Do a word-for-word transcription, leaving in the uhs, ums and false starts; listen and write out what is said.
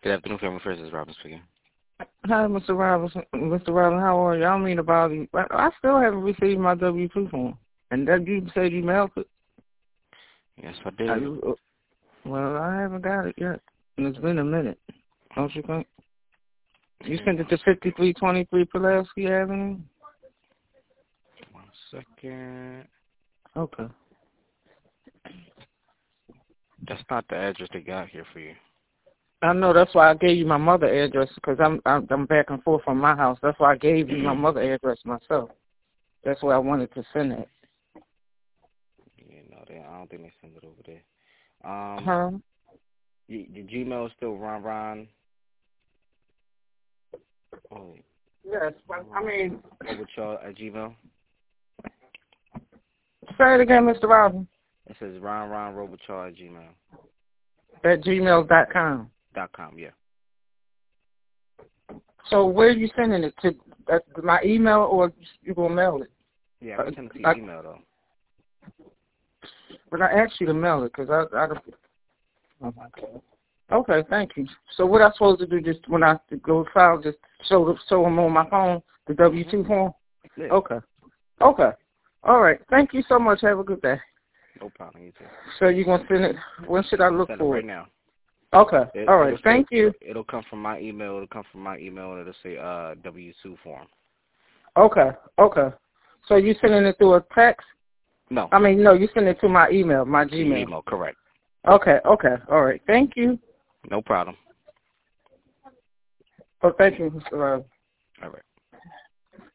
Good afternoon, Family First. This is Robin speaking. Hi, Mister Robinson. Mister Robinson, how are you? I don't mean to bother you. I I still haven't received my W two form. And that you said you mailed it? Yes, I did. Are you, well, I haven't got it yet. And it's been a minute, don't you think? You sent it to fifty-three twenty-three Pulaski Avenue? One second. Okay. That's not the address they got here for you. I know, that's why I gave you my mother address, because I'm, I'm I'm back and forth from my house. That's why I gave you my mother address myself. That's where I wanted to send it. Yeah, no, they, I don't think they send it over there. Um, Huh? y- your Gmail is still Ron Ron. Oh, Yes, but, I mean... Robichaud at Gmail? Say it again, Mister Robin. It says Ron Ron Robichaud at Gmail. At gmail dot com. Dot com, yeah. So where are you sending it to? Uh, my email, or you gonna mail it? Yeah, I'm sending it to your I, email though. But I asked you to mail it because I, I don't. Oh my God. Okay, thank you. So what I supposed to do? Just when I go file, just show the, show them on my phone the W two mm-hmm. form. Yeah. Okay. Okay. All right. Thank you so much. Have a good day. No problem. You too. So you gonna send it? When should I look send for it right it? now. Okay. It, All right. Thank say, you. It'll come from my email. It'll come from my email, and it'll say uh, W two form. Okay. Okay. So you sending it through a text? No. I mean, no. You send it to my email, my Gmail. Email, correct. Okay. Okay. All right. Thank you. No problem. Oh, thank you, Mister Rose. All right.